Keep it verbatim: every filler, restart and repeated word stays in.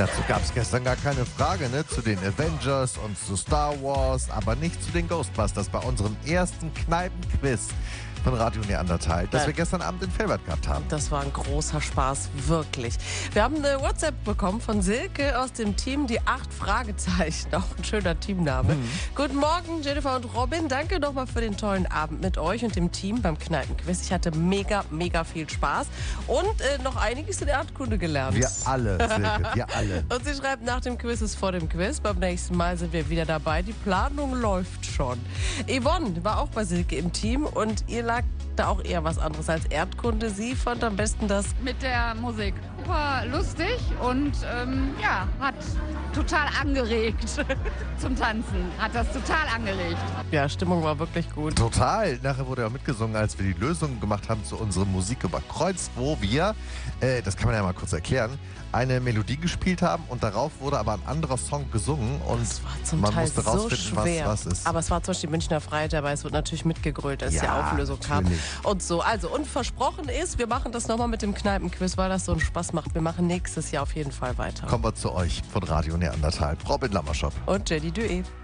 Dazu gab es gestern gar keine Frage, ne? Zu den Avengers und zu Star Wars, aber nicht zu den Ghostbusters bei unserem ersten Kneipenquiz von Radio Neandertal, das Nein. wir gestern Abend in Velbert gehabt haben. Das war ein großer Spaß, wirklich. Wir haben eine WhatsApp bekommen von Silke aus dem Team, die acht Fragezeichen. Auch ein schöner Teamname. Mhm. Guten Morgen, Jennifer und Robin. Danke nochmal für den tollen Abend mit euch und dem Team beim Kneipenquiz. Ich hatte mega, mega viel Spaß und äh, noch einiges in der Erdkunde gelernt. Wir alle, Silke, wir alle. Und sie schreibt, nach dem Quiz ist vor dem Quiz. Beim nächsten Mal sind wir wieder dabei. Die Planung läuft schon. Yvonne war auch bei Silke im Team und ihr lag da auch eher was anderes als Erdkunde. Sie fand am besten das mit der Musik. Super lustig und ähm, ja, hat total angeregt zum Tanzen. Hat das total angeregt. Ja, Stimmung war wirklich gut. Total. Nachher wurde ja auch mitgesungen, als wir die Lösung gemacht haben zu unserem Musik über Kreuz, wo wir, äh, das kann man ja mal kurz erklären, eine Melodie gespielt haben und darauf wurde aber ein anderer Song gesungen und Das war zum man Teil musste so rausfinden, was schwer. was ist. Aber es war zum Beispiel die Münchner Freiheit dabei. Es wird natürlich mitgegrölt, als Ja, die Auflösung kam. natürlich. Und so. Also, und versprochen ist, wir machen das nochmal mit dem Kneipenquiz, weil das so einen Spaß macht. Wir machen nächstes Jahr auf jeden Fall weiter. Kommen wir zu euch von Radio Neandertal. Robin Lammerschop. Und Jenny Duet.